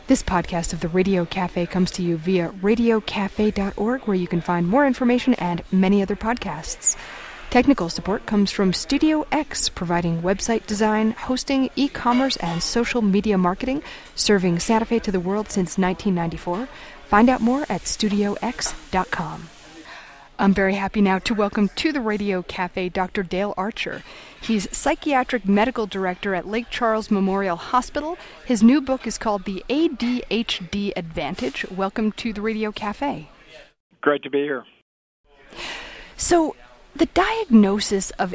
This podcast of the Radio Cafe comes to you via radiocafe.org, where you can find more information and many other podcasts. Technical support comes from Studio X, providing website design, hosting, e-commerce, and social media marketing, serving Santa Fe to the world since 1994. Find out more at studiox.com. I'm very happy now to welcome to the Radio Cafe Dr. Dale Archer. He's Psychiatric Medical Director at Lake Charles Memorial Hospital. His new book is called The ADHD Advantage. Welcome to the Radio Cafe. Great to be here. So, the diagnosis of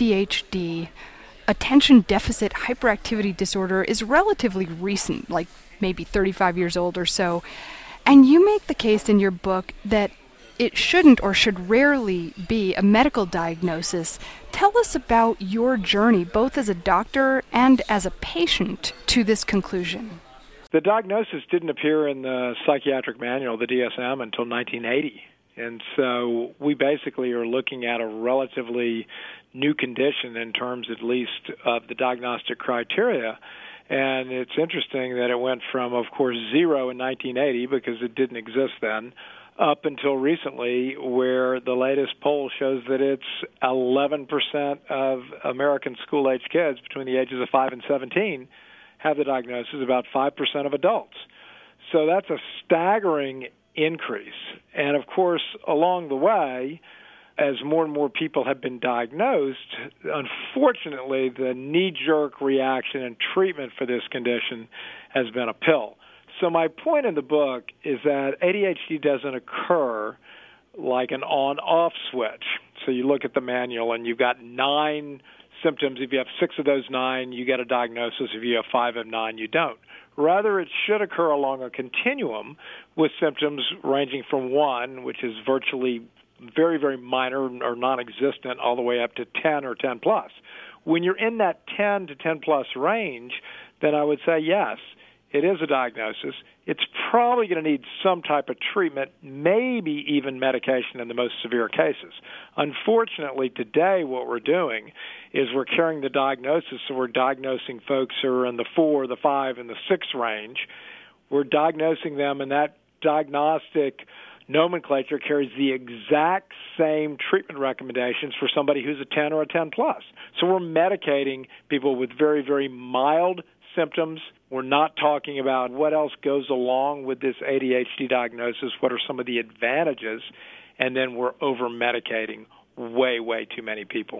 ADHD, attention deficit hyperactivity disorder, is relatively recent, like maybe 35 years old or so. And you make the case in your book that it shouldn't or should rarely be a medical diagnosis. Tell us about your journey, both as a doctor and as a patient, to this conclusion. The diagnosis didn't appear in the psychiatric manual, the DSM, until 1980. And so we basically are looking at a relatively new condition in terms, at least, of the diagnostic criteria. And it's interesting that it went from, of course, 0 in 1980, because it didn't exist then, up until recently, where the latest poll shows that it's 11% of American school-age kids between the ages of 5 and 17 have the diagnosis, about 5% of adults. So that's a staggering increase. And, of course, along the way, as more and more people have been diagnosed, unfortunately, the knee-jerk reaction and treatment for this condition has been a pill. So my point in the book is that ADHD doesn't occur like an on-off switch. So you look at the manual and you've got 9 symptoms. If you have 6 of those 9, you get a diagnosis. If you have 5 of 9, you don't. Rather, it should occur along a continuum with symptoms ranging from 1, which is virtually very, very minor or non-existent, all the way up to 10 or 10 plus. When you're in that 10 to 10 plus range, then I would say yes, it is a diagnosis. It's probably going to need some type of treatment, maybe even medication in the most severe cases. Unfortunately, today what we're doing is we're carrying the diagnosis, so we're diagnosing folks who are in the 4, the 5, and the 6 range. We're diagnosing them, and that diagnostic nomenclature carries the exact same treatment recommendations for somebody who's a 10 or a 10 plus. So we're medicating people with very, very mild symptoms. We're not talking about what else goes along with this ADHD diagnosis, what are some of the advantages, and then we're over-medicating way, way too many people.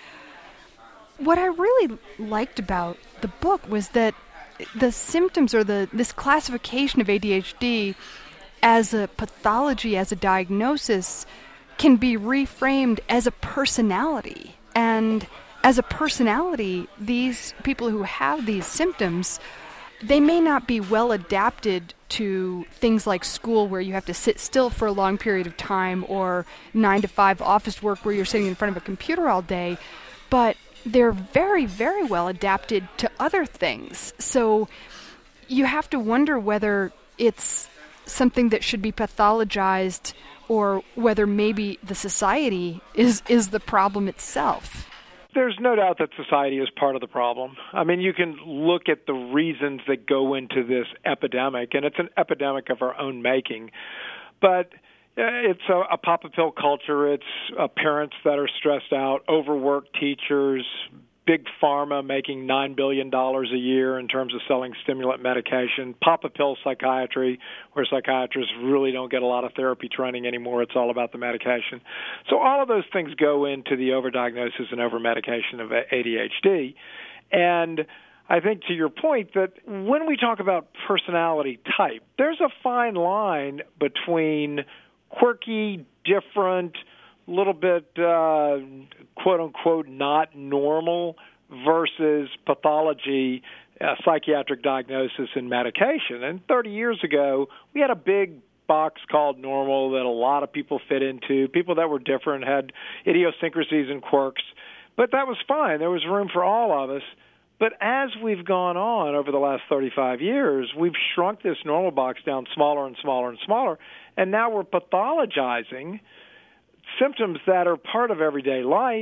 What I really liked about the book was that the symptoms, or this classification of ADHD as a pathology, as a diagnosis, can be reframed as a personality. And as a personality, these people who have these symptoms, they may not be well adapted to things like school, where you have to sit still for a long period of time, or 9 to 5 office work where you're sitting in front of a computer all day, but they're very, very well adapted to other things. So you have to wonder whether it's something that should be pathologized, or whether maybe the society is the problem itself. There's no doubt that society is part of the problem. I mean, you can look at the reasons that go into this epidemic, and it's an epidemic of our own making. But it's a pop-a-pill culture. It's parents that are stressed out, overworked teachers, big pharma making $9 billion a year in terms of selling stimulant medication, pop-a-pill psychiatry, where psychiatrists really don't get a lot of therapy training anymore. It's all about the medication. So all of those things go into the overdiagnosis and overmedication of ADHD. And I think, to your point, that when we talk about personality type, there's a fine line between quirky, different, little bit, quote-unquote, not normal versus pathology, psychiatric diagnosis, and medication. And 30 years ago, we had a big box called normal that a lot of people fit into. People that were different had idiosyncrasies and quirks. But that was fine. There was room for all of us. But as we've gone on over the last 35 years, we've shrunk this normal box down smaller and smaller and smaller, and now we're pathologizing symptoms that are part of everyday life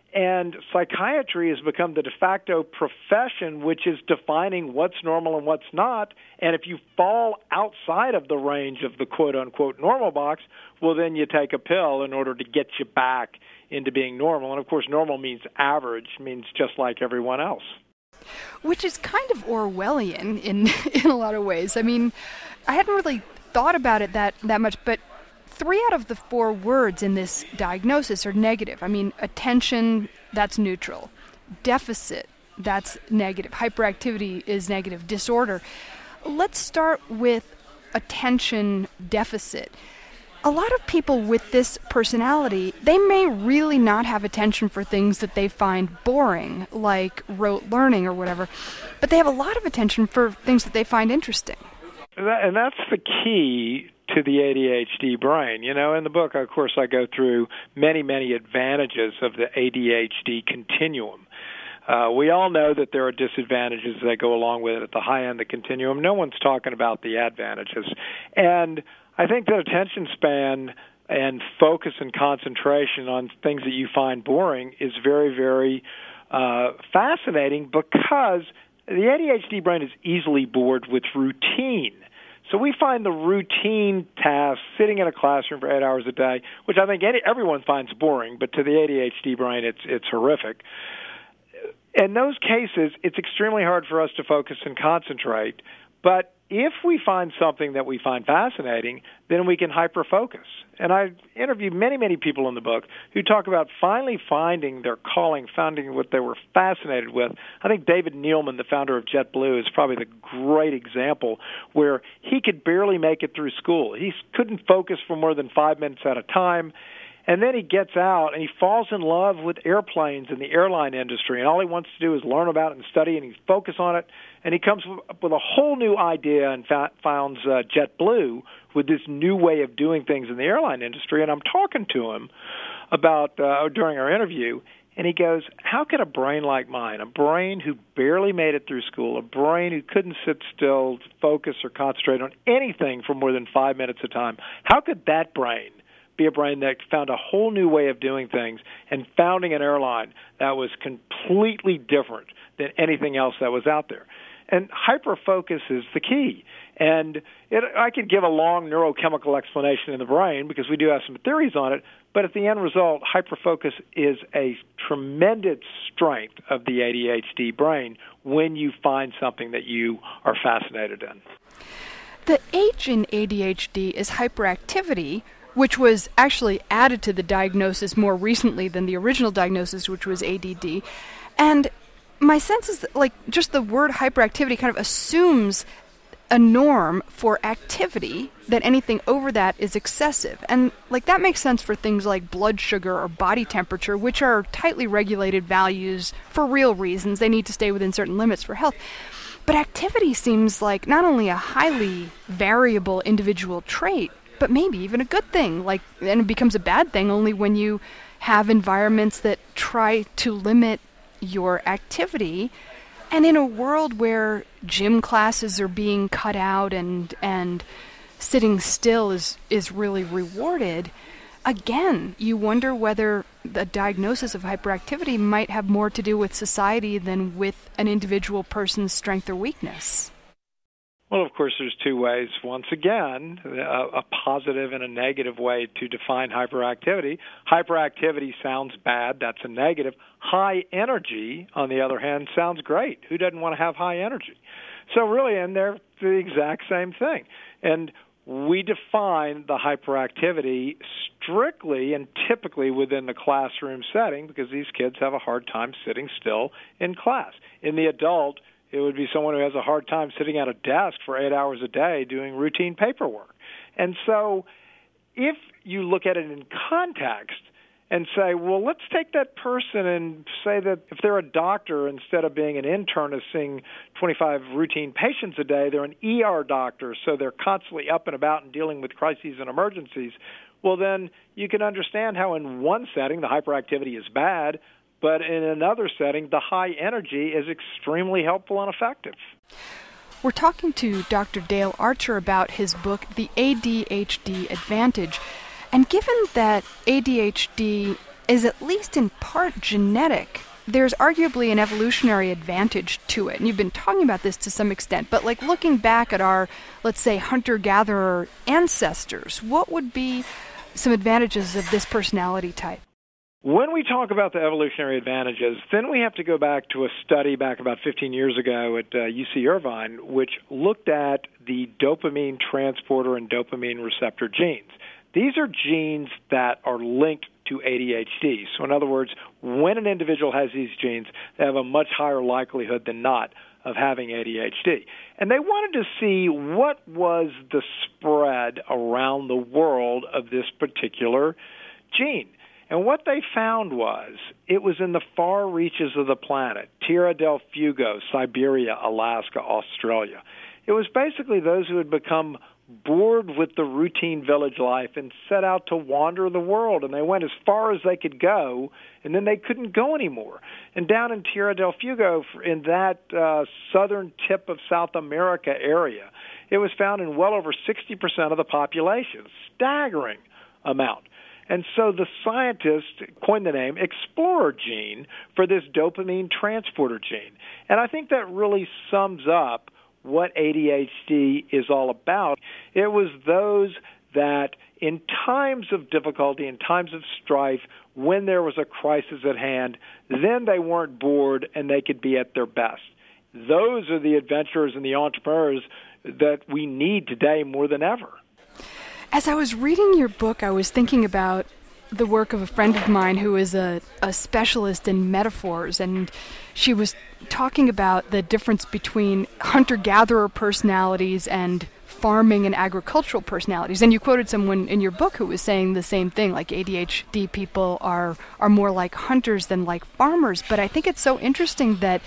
And psychiatry has become the de facto profession, which is defining what's normal and what's not. And if you fall outside of the range of the quote-unquote normal box, well, then you take a pill in order to get you back into being normal. And, of course, normal means average, means just like everyone else. Which is kind of Orwellian in a lot of ways. I mean, I hadn't really thought about it that much, but 3 out of the 4 words in this diagnosis are negative. I mean, attention, that's neutral. Deficit, that's negative. Hyperactivity is negative. Disorder. Let's start with attention deficit. A lot of people with this personality, they may really not have attention for things that they find boring, like rote learning or whatever, but they have a lot of attention for things that they find interesting. And that's the key to the ADHD brain. You know, in the book, of course, I go through many, many advantages of the ADHD continuum. We all know that there are disadvantages that go along with it at the high end of the continuum. No one's talking about the advantages. And I think that attention span and focus and concentration on things that you find boring is very, very fascinating, because the ADHD brain is easily bored with routine. So we find the routine tasks, sitting in a classroom for 8 hours a day, which I think everyone finds boring, but to the ADHD brain, it's horrific. In those cases, it's extremely hard for us to focus and concentrate. But if we find something that we find fascinating, then we can hyper-focus. And I interviewed many, many people in the book who talk about finally finding their calling, finding what they were fascinated with. I think David Neeleman, the founder of JetBlue, is probably the great example where he could barely make it through school. He couldn't focus for more than 5 minutes at a time. And then he gets out and he falls in love with airplanes and the airline industry, and all he wants to do is learn about it and study, and he focus on it. And he comes up with a whole new idea and founds JetBlue with this new way of doing things in the airline industry. And I'm talking to him about during our interview, and he goes, how could a brain like mine, a brain who barely made it through school, a brain who couldn't sit still, focus, or concentrate on anything for more than 5 minutes at a time, how could that brain be a brain that found a whole new way of doing things and founding an airline that was completely different than anything else that was out there? And hyperfocus is the key. And I could give a long neurochemical explanation in the brain because we do have some theories on it, but at the end result, hyperfocus is a tremendous strength of the ADHD brain when you find something that you are fascinated in. The H in ADHD is hyperactivity, which was actually added to the diagnosis more recently than the original diagnosis, which was ADD. And my sense is that, like, just the word hyperactivity kind of assumes a norm for activity, that anything over that is excessive. And, like, that makes sense for things like blood sugar or body temperature, which are tightly regulated values for real reasons. They need to stay within certain limits for health. But activity seems like not only a highly variable individual trait, but maybe even a good thing, and it becomes a bad thing only when you have environments that try to limit your activity. And in a world where gym classes are being cut out and sitting still is really rewarded, again, you wonder whether the diagnosis of hyperactivity might have more to do with society than with an individual person's strength or weakness. Well, of course, there's two ways. Once again, a positive and a negative way to define hyperactivity. Hyperactivity sounds bad. That's a negative. High energy, on the other hand, sounds great. Who doesn't want to have high energy? So really, and they're the exact same thing. And we define the hyperactivity strictly and typically within the classroom setting because these kids have a hard time sitting still in class. In the adult, it would be someone who has a hard time sitting at a desk for 8 hours a day doing routine paperwork. And so if you look at it in context and say, well, let's take that person and say that if they're a doctor, instead of being an internist seeing 25 routine patients a day, they're an ER doctor, so they're constantly up and about and dealing with crises and emergencies. Well, then you can understand how in one setting the hyperactivity is bad, but in another setting, the high energy is extremely helpful and effective. We're talking to Dr. Dale Archer about his book, The ADHD Advantage. And given that ADHD is at least in part genetic, there's arguably an evolutionary advantage to it. And you've been talking about this to some extent, but like looking back at our, let's say, hunter-gatherer ancestors, what would be some advantages of this personality type? When we talk about the evolutionary advantages, then we have to go back to a study back about 15 years ago at UC Irvine, which looked at the dopamine transporter and dopamine receptor genes. These are genes that are linked to ADHD. So in other words, when an individual has these genes, they have a much higher likelihood than not of having ADHD. And they wanted to see what was the spread around the world of this particular gene. And what they found was it was in the far reaches of the planet, Tierra del Fuego, Siberia, Alaska, Australia. It was basically those who had become bored with the routine village life and set out to wander the world, and they went as far as they could go, and then they couldn't go anymore. And down in Tierra del Fuego, in that southern tip of South America area, it was found in well over 60% of the population, staggering amount. And so the scientists coined the name Explorer gene for this dopamine transporter gene. And I think that really sums up what ADHD is all about. It was those that in times of difficulty, in times of strife, when there was a crisis at hand, then they weren't bored and they could be at their best. Those are the adventurers and the entrepreneurs that we need today more than ever. As I was reading your book, I was thinking about the work of a friend of mine who is a specialist in metaphors, and she was talking about the difference between hunter-gatherer personalities and farming and agricultural personalities. And you quoted someone in your book who was saying the same thing, like ADHD people are more like hunters than like farmers. But I think it's so interesting that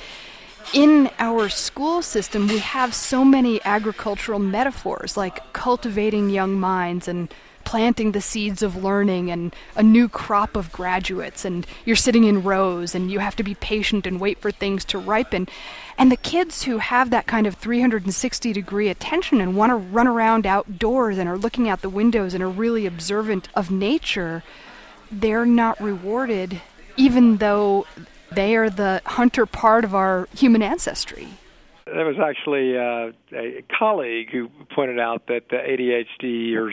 in our school system, we have so many agricultural metaphors, like cultivating young minds and planting the seeds of learning and a new crop of graduates, and you're sitting in rows and you have to be patient and wait for things to ripen. And the kids who have that kind of 360-degree attention and want to run around outdoors and are looking out the windows and are really observant of nature, they're not rewarded, even though they are the hunter part of our human ancestry. There was actually a colleague who pointed out that the ADHDers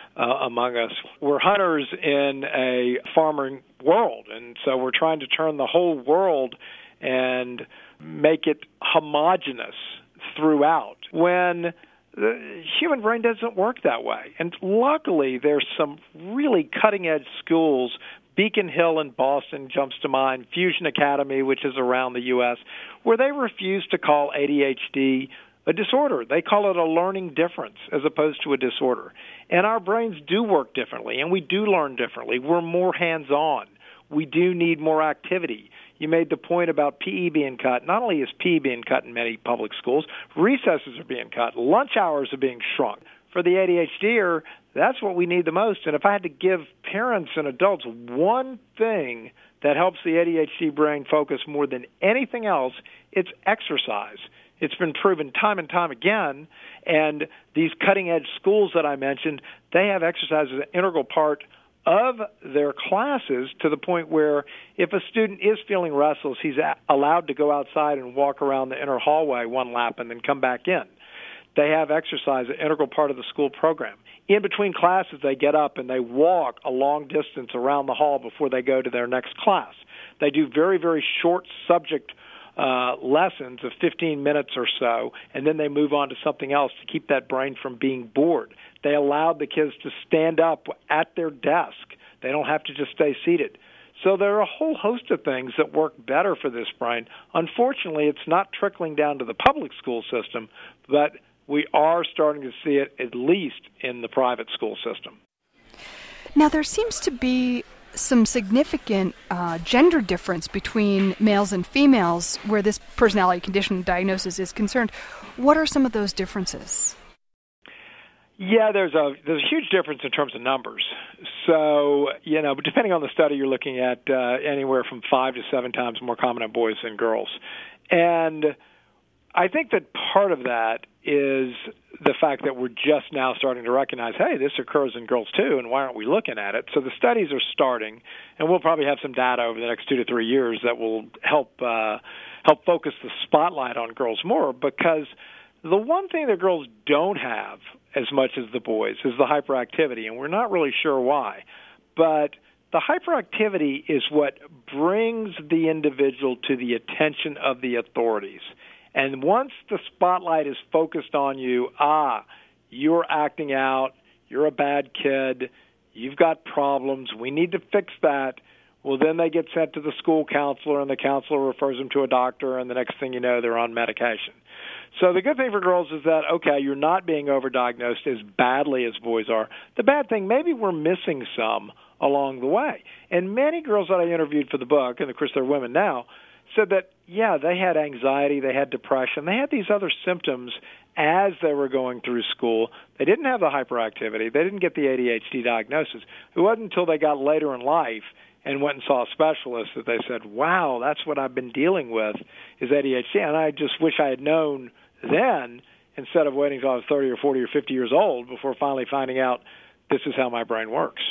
among us were hunters in a farming world, and so we're trying to turn the whole world and make it homogeneous throughout, when the human brain doesn't work that way. And luckily, there's some really cutting-edge schools. Beacon Hill in Boston jumps to mind, Fusion Academy, which is around the U.S., where they refuse to call ADHD a disorder. They call it a learning difference as opposed to a disorder. And our brains do work differently, and we do learn differently. We're more hands-on. We do need more activity. You made the point about PE being cut. Not only is PE being cut in many public schools, recesses are being cut, lunch hours are being shrunk. For the ADHDer, that's what we need the most. And if I had to give parents and adults one thing that helps the ADHD brain focus more than anything else, it's exercise. It's been proven time and time again, and these cutting-edge schools that I mentioned, they have exercise as an integral part of their classes, to the point where if a student is feeling restless, he's allowed to go outside and walk around the inner hallway one lap and then come back in. They have exercise, an integral part of the school program. In between classes, they get up and they walk a long distance around the hall before they go to their next class. They do very, very short subject lessons of 15 minutes or so, and then they move on to something else to keep that brain from being bored. They allowed the kids to stand up at their desk. They don't have to just stay seated. So there are a whole host of things that work better for this brain. Unfortunately, it's not trickling down to the public school system, but we are starting to see it at least in the private school system. Now, there seems to be some significant gender difference between males and females where this personality condition diagnosis is concerned. What are some of those differences? Yeah, there's a huge difference in terms of numbers. So, depending on the study, you're looking at anywhere from 5 to 7 times more common in boys than girls. And I think that part of that is the fact that we're just now starting to recognize, hey, this occurs in girls too, and why aren't we looking at it? So the studies are starting, and we'll probably have some data over the next 2 to 3 years that will help focus the spotlight on girls more, because the one thing that girls don't have as much as the boys is the hyperactivity, and we're not really sure why. But the hyperactivity is what brings the individual to the attention of the authorities. And once the spotlight is focused on you, you're acting out, you're a bad kid, you've got problems, we need to fix that, well, then they get sent to the school counselor, and the counselor refers them to a doctor, and the next thing you know, they're on medication. So the good thing for girls is that, okay, you're not being overdiagnosed as badly as boys are. The bad thing, maybe we're missing some along the way. And many girls that I interviewed for the book, and of course they're women now, said that, yeah, they had anxiety, they had depression, they had these other symptoms as they were going through school. They didn't have the hyperactivity. They didn't get the ADHD diagnosis. It wasn't until they got later in life and went and saw a specialist that they said, wow, that's what I've been dealing with is ADHD. And I just wish I had known then instead of waiting until I was 30 or 40 or 50 years old before finally finding out this is how my brain works.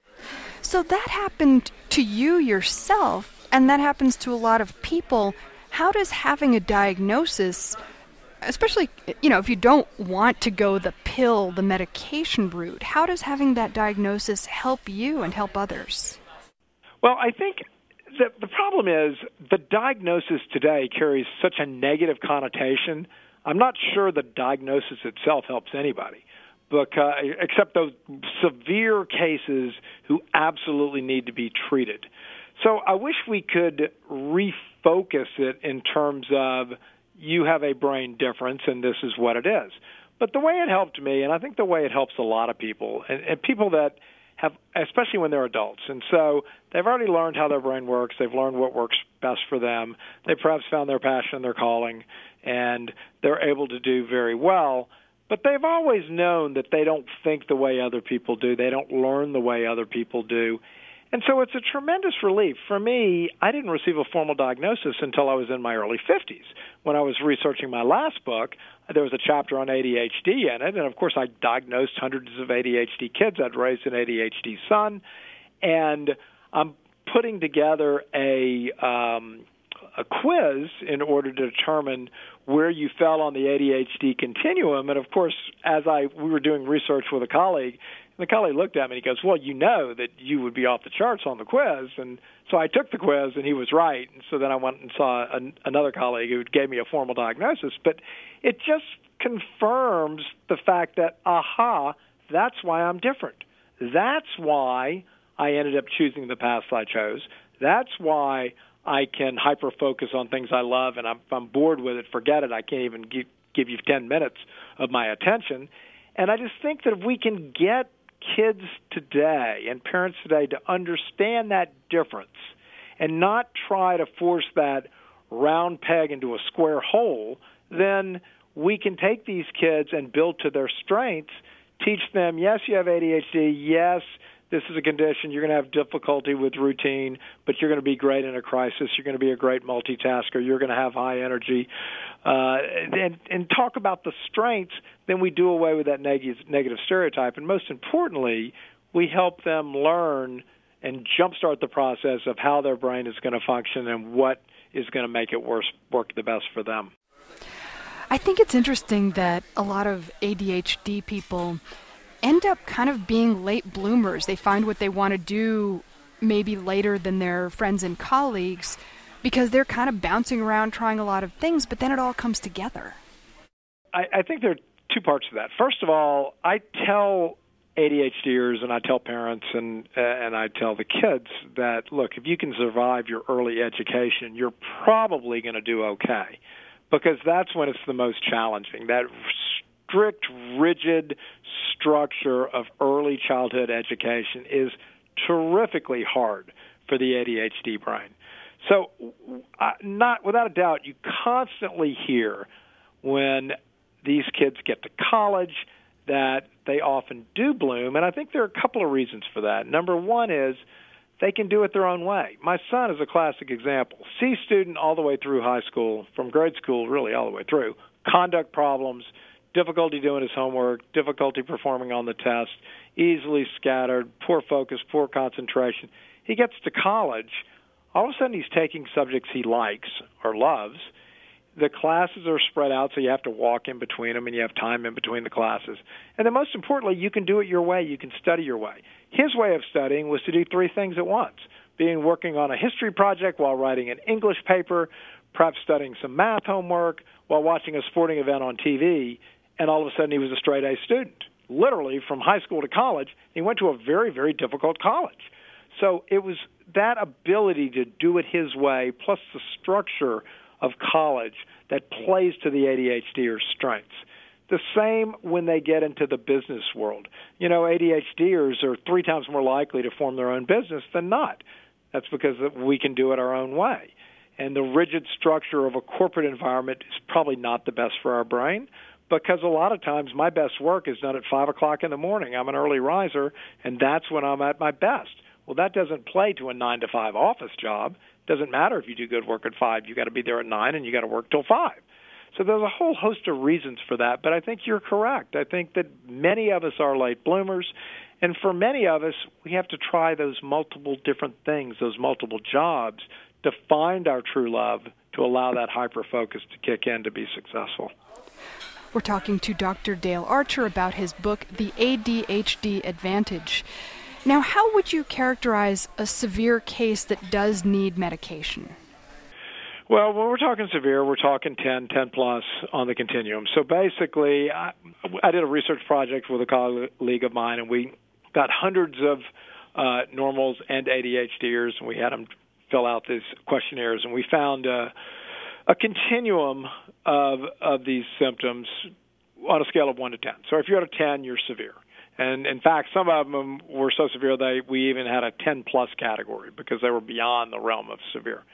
So that happened to you yourself, and that happens to a lot of people. How does having a diagnosis, especially, if you don't want to go the pill, the medication route, how does having that diagnosis help you and help others? Well, I think the problem is the diagnosis today carries such a negative connotation. I'm not sure the diagnosis itself helps anybody, except those severe cases who absolutely need to be treated. So I wish we could refocus it in terms of you have a brain difference and this is what it is. But the way it helped me, and I think the way it helps a lot of people, and people that have, especially when they're adults, and so they've already learned how their brain works, they've learned what works best for them, they perhaps found their passion, their calling, and they're able to do very well, but they've always known that they don't think the way other people do, they don't learn the way other people do. And so it's a tremendous relief. For me, I didn't receive a formal diagnosis until I was in my early 50s. When I was researching my last book, there was a chapter on ADHD in it, and of course I diagnosed hundreds of ADHD kids. I'd raised an ADHD son, and I'm putting together a quiz in order to determine where you fell on the ADHD continuum. And of course, as we were doing research with a colleague, the colleague looked at me and he goes, well, you know that you would be off the charts on the quiz. And so I took the quiz, and he was right. And so then I went and saw another colleague who gave me a formal diagnosis. But it just confirms the fact that, that's why I'm different. That's why I ended up choosing the path I chose. That's why I can hyper-focus on things I love, and if I'm bored with it, forget it. I can't even give you 10 minutes of my attention. And I just think that if we can get kids today and parents today to understand that difference and not try to force that round peg into a square hole, then we can take these kids and build to their strengths, teach them, yes, you have ADHD, yes, this is a condition, you're going to have difficulty with routine, but you're going to be great in a crisis, you're going to be a great multitasker, you're going to have high energy, and talk about the strengths. Then we do away with that negative stereotype, and most importantly, we help them learn and jumpstart the process of how their brain is going to function and what is going to make it work the best for them. I think it's interesting that a lot of ADHD people end up kind of being late bloomers. They find what they want to do maybe later than their friends and colleagues because they're kind of bouncing around trying a lot of things, but then it all comes together. I think there are two parts to that. First of all, I tell ADHDers and I tell parents and I tell the kids that, look, if you can survive your early education, you're probably going to do okay, because that's when it's the most challenging. That strict, rigid structure of early childhood education is terrifically hard for the ADHD brain. So not without a doubt, you constantly hear when these kids get to college that they often do bloom, and I think there are a couple of reasons for that. Number one is they can do it their own way. My son is a classic example. C student all the way through high school, from grade school really all the way through. Conduct problems, difficulty doing his homework, difficulty performing on the test, easily scattered, poor focus, poor concentration. He gets to college, all of a sudden he's taking subjects he likes or loves. The classes are spread out, so you have to walk in between them, and you have time in between the classes. And then most importantly, you can do it your way. You can study your way. His way of studying was to do three things at once, working on a history project while writing an English paper, perhaps studying some math homework while watching a sporting event on TV, and all of a sudden he was a straight-A student. Literally, from high school to college, he went to a very, very difficult college. So it was that ability to do it his way, plus the structure of college, that plays to the ADHDer's strengths. The same when they get into the business world. ADHDers are 3 times more likely to form their own business than not. That's because we can do it our own way. And the rigid structure of a corporate environment is probably not the best for our brain, because a lot of times my best work is done at 5 o'clock in the morning. I'm an early riser, and that's when I'm at my best. Well, that doesn't play to a 9-to-5 office job. Doesn't matter if you do good work at 5. You got to be there at 9, and you got to work till 5. So there's a whole host of reasons for that, but I think you're correct. I think that many of us are late bloomers, and for many of us, we have to try those multiple different things, those multiple jobs, to find our true love, to allow that hyper-focus to kick in to be successful. We're talking to Dr. Dale Archer about his book, The ADHD Advantage. Now, how would you characterize a severe case that does need medication? Well, when we're talking severe, we're talking 10 plus on the continuum. So basically, I did a research project with a colleague of mine, and we got hundreds of normals and ADHDers, and we had them fill out these questionnaires, and we found a continuum of these symptoms on a scale of 1 to 10. So if you're at a 10, you're severe. And in fact, some of them were so severe we even had a 10-plus category because they were beyond the realm of severe.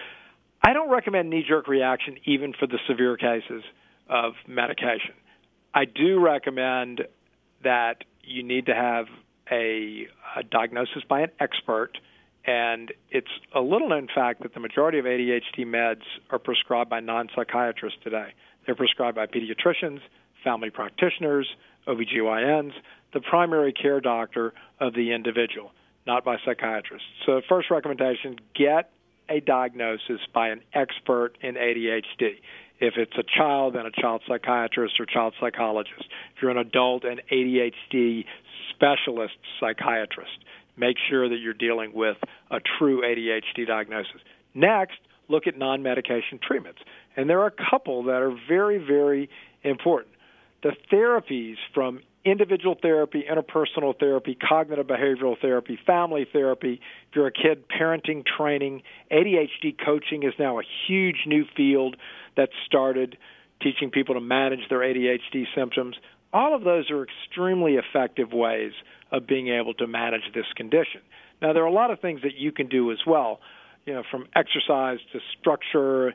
I don't recommend knee-jerk reaction even for the severe cases of medication. I do recommend that you need to have a diagnosis by an expert, and it's a little-known fact that the majority of ADHD meds are prescribed by non-psychiatrists today. They're prescribed by pediatricians, family practitioners, OBGYNs, the primary care doctor of the individual, not by psychiatrists. So the first recommendation, get a diagnosis by an expert in ADHD. If it's a child, then a child psychiatrist or child psychologist. If you're an adult, an ADHD specialist psychiatrist. Make sure that you're dealing with a true ADHD diagnosis. Next, look at non-medication treatments. And there are a couple that are very, very important. The therapies from individual therapy, interpersonal therapy, cognitive behavioral therapy, family therapy, if you're a kid, parenting, training, ADHD coaching is now a huge new field that started teaching people to manage their ADHD symptoms. All of those are extremely effective ways of being able to manage this condition. Now, there are a lot of things that you can do as well, from exercise to structure,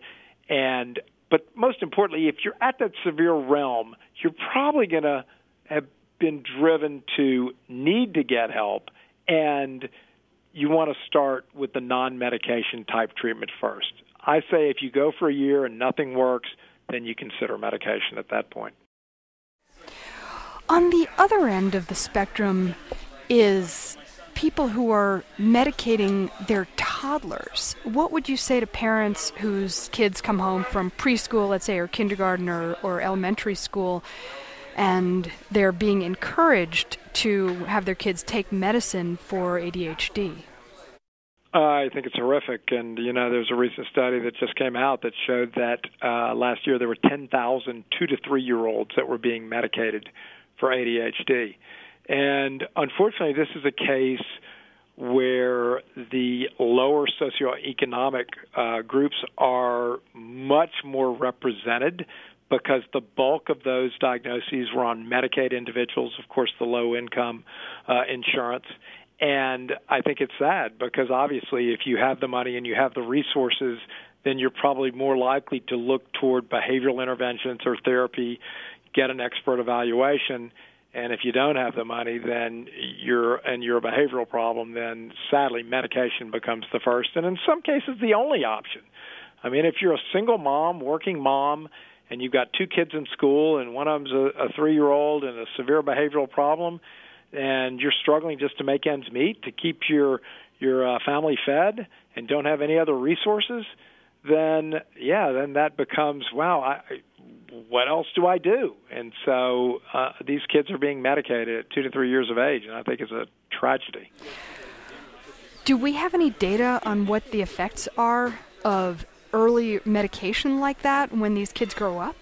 but most importantly, if you're at that severe realm, you're probably going to have been driven to need to get help, and you want to start with the non-medication type treatment first. I say if you go for a year and nothing works, then you consider medication at that point. On the other end of the spectrum is people who are medicating their toddlers. What would you say to parents whose kids come home from preschool, let's say, or kindergarten or elementary school, and they're being encouraged to have their kids take medicine for ADHD? I think it's horrific. And, there's a recent study that just came out that showed that last year there were 10,000 2- to 3-year-olds that were being medicated for ADHD. And unfortunately, this is a case where the lower socioeconomic groups are much more represented because the bulk of those diagnoses were on Medicaid individuals, of course, the low-income insurance. And I think it's sad because obviously if you have the money and you have the resources, then you're probably more likely to look toward behavioral interventions or therapy, get an expert evaluation. And if you don't have the money, then you're a behavioral problem, then sadly medication becomes the first, and in some cases the only option. I mean, if you're a single mom, working mom, and you've got two kids in school, and one of them's a 3-year-old and a severe behavioral problem, and you're struggling just to make ends meet, to keep your family fed, and don't have any other resources, then that becomes, wow, what else do I do? And so these kids are being medicated at 2 to 3 years of age, and I think it's a tragedy. Do we have any data on what the effects are of early medication like that when these kids grow up?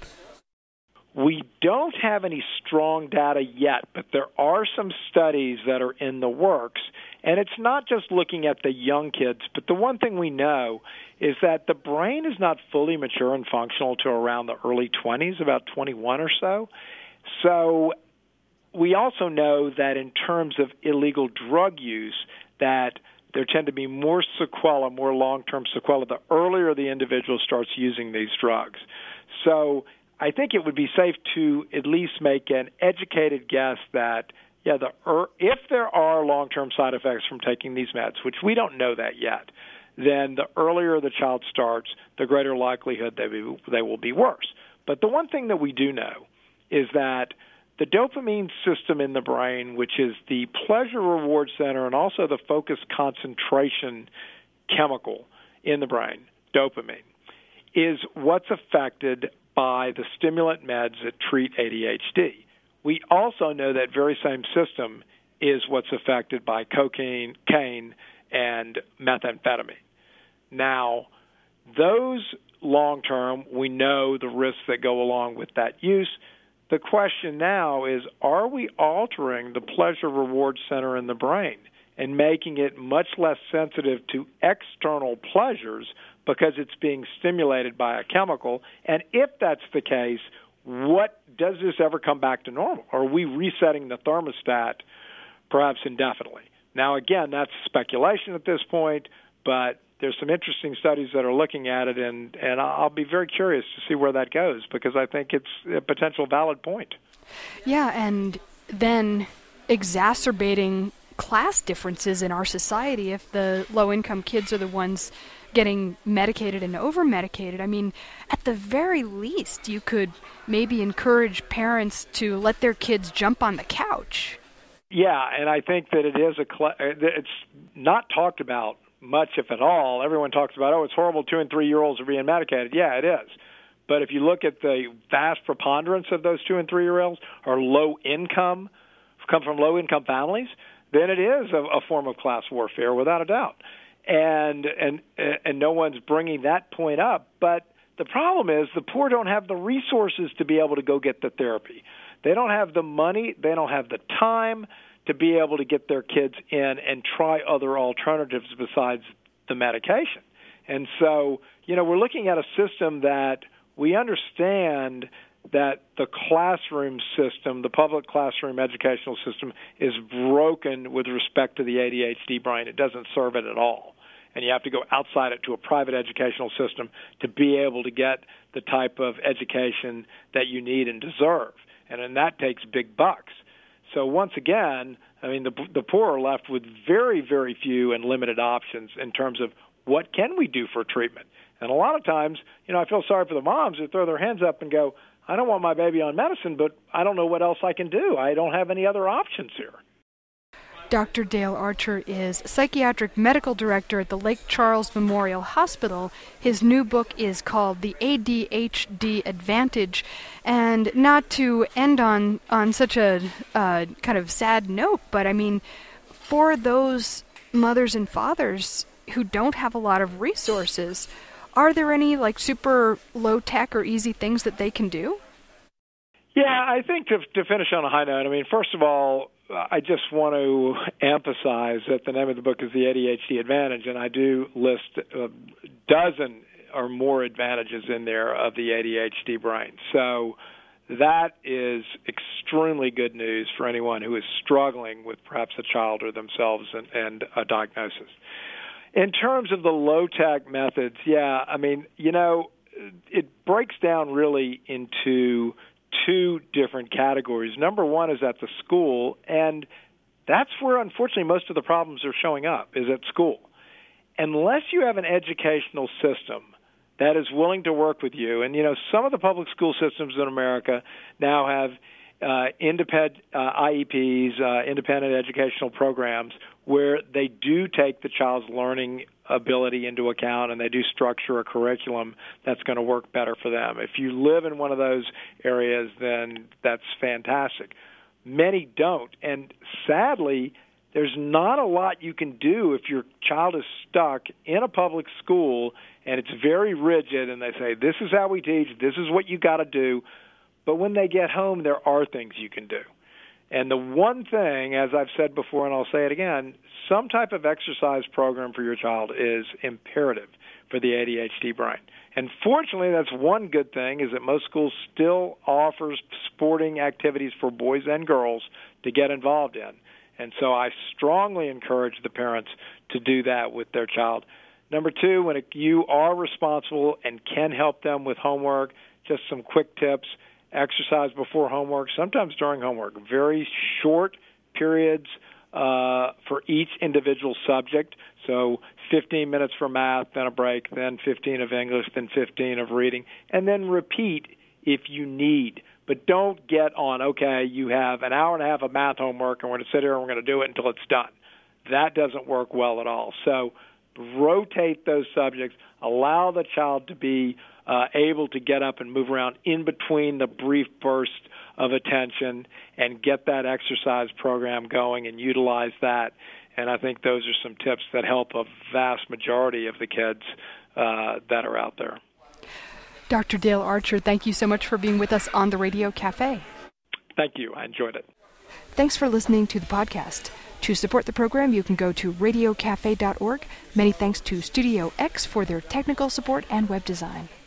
We don't have any strong data yet, but there are some studies that are in the works. And it's not just looking at the young kids, but the one thing we know is that the brain is not fully mature and functional to around the early 20s, about 21 or so. So we also know that in terms of illegal drug use, that there tend to be more sequelae, more long-term sequelae, the earlier the individual starts using these drugs. So I think it would be safe to at least make an educated guess that, if there are long-term side effects from taking these meds, which we don't know that yet, then the earlier the child starts, the greater likelihood they will be worse. But the one thing that we do know is that the dopamine system in the brain, which is the pleasure reward center and also the focus concentration chemical in the brain, dopamine, is what's affected by the stimulant meds that treat ADHD. We also know that very same system is what's affected by cocaine and methamphetamine. Now, those long-term, we know the risks that go along with that use. The question now is, are we altering the pleasure-reward center in the brain and making it much less sensitive to external pleasures because it's being stimulated by a chemical? And if that's the case, does this ever come back to normal? Or are we resetting the thermostat perhaps indefinitely? Now, again, that's speculation at this point, but there's some interesting studies that are looking at it, and I'll be very curious to see where that goes, because I think it's a potential valid point. Yeah, and then exacerbating class differences in our society if the low-income kids are the ones getting medicated and over-medicated. I mean, at the very least, you could maybe encourage parents to let their kids jump on the couch. Yeah, and I think that it's not talked about much, if at all. Everyone talks about, it's horrible 2 and 3-year-olds are being medicated. Yeah, it is. But if you look at the vast preponderance of those 2 and 3-year-olds are low-income, come from low-income families, then it is a form of class warfare, without a doubt. And no one's bringing that point up. But the problem is the poor don't have the resources to be able to go get the therapy. They don't have the money. They don't have the time to be able to get their kids in and try other alternatives besides the medication. And so, we're looking at a system that we understand that the classroom system, the public classroom educational system, is broken with respect to the ADHD brain. It doesn't serve it at all. And you have to go outside it to a private educational system to be able to get the type of education that you need and deserve. And that takes big bucks. So once again, I mean, the poor are left with very, very few and limited options in terms of what can we do for treatment. And a lot of times, I feel sorry for the moms who throw their hands up and go, I don't want my baby on medicine, but I don't know what else I can do. I don't have any other options here. Dr. Dale Archer is Psychiatric Medical Director at the Lake Charles Memorial Hospital. His new book is called The ADHD Advantage. And not to end on such a kind of sad note, but I mean, for those mothers and fathers who don't have a lot of resources, are there any super low-tech or easy things that they can do? Yeah, I think to finish on a high note, I mean, first of all, I just want to emphasize that the name of the book is The ADHD Advantage, and I do list a dozen or more advantages in there of the ADHD brain. So that is extremely good news for anyone who is struggling with perhaps a child or themselves and a diagnosis. In terms of the low-tech methods, yeah, I mean, it breaks down really into two different categories. Number one is at the school, and that's where, unfortunately, most of the problems are showing up, is at school. Unless you have an educational system that is willing to work with you, and, some of the public school systems in America now have independent IEPs, independent educational programs, where they do take the child's learning ability into account and they do structure a curriculum that's going to work better for them. If you live in one of those areas, then that's fantastic. Many don't, and sadly, there's not a lot you can do if your child is stuck in a public school and it's very rigid and they say, this is how we teach, this is what you got to do. But when they get home, there are things you can do. And the one thing, as I've said before, and I'll say it again, some type of exercise program for your child is imperative for the ADHD brain. And fortunately, that's one good thing, is that most schools still offers sporting activities for boys and girls to get involved in. And so I strongly encourage the parents to do that with their child. Number two, when you are responsible and can help them with homework, just some quick tips. Exercise before homework, sometimes during homework, very short periods for each individual subject. So 15 minutes for math, then a break, then 15 of English, then 15 of reading, and then repeat if you need. But don't get on, okay, you have an hour and a half of math homework and we're going to sit here and we're going to do it until it's done. That doesn't work well at all. So rotate those subjects, allow the child to be able to get up and move around in between the brief burst of attention and get that exercise program going and utilize that. And I think those are some tips that help a vast majority of the kids that are out there. Dr. Dale Archer, thank you so much for being with us on the Radio Cafe. Thank you. I enjoyed it. Thanks for listening to the podcast. To support the program, you can go to radiocafe.org. Many thanks to Studio X for their technical support and web design.